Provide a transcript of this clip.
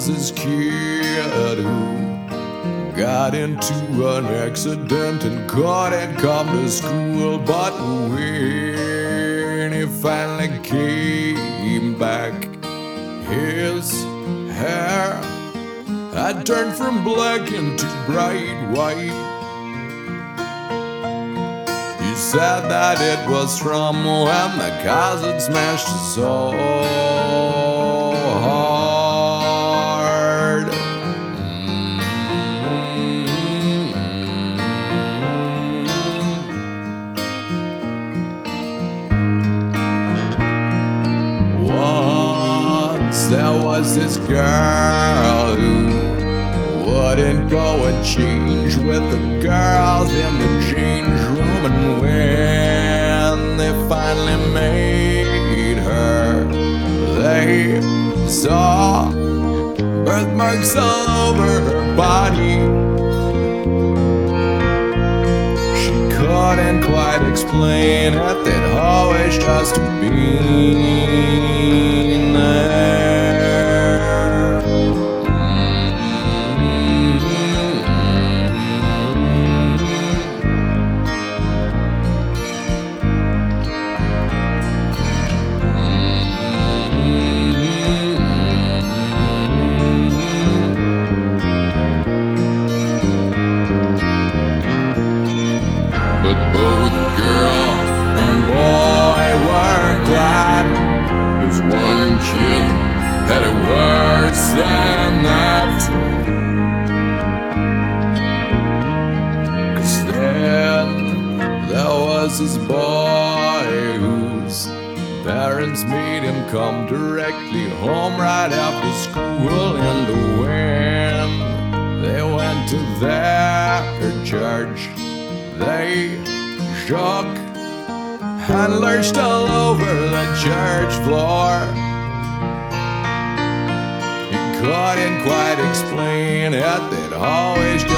was this kid who got into an accident and couldn't come to school. But when he finally came back, his hair had turned from black into bright white. He said that it was from when the cars had smashed so hard. Once there was this girl who wouldn't go and change with the girls in the change room, and when they finally made her, they saw birthmarks all over her body. She couldn't quite explain it, they'd always just been there. But both girl and boy were glad. There's one kid had it worse than that. 'Cause then there was this boy whose parents made him come directly home right after school. And when they went to their church, they shook and lurched all over the church floor. He couldn't quite explain it, they'd always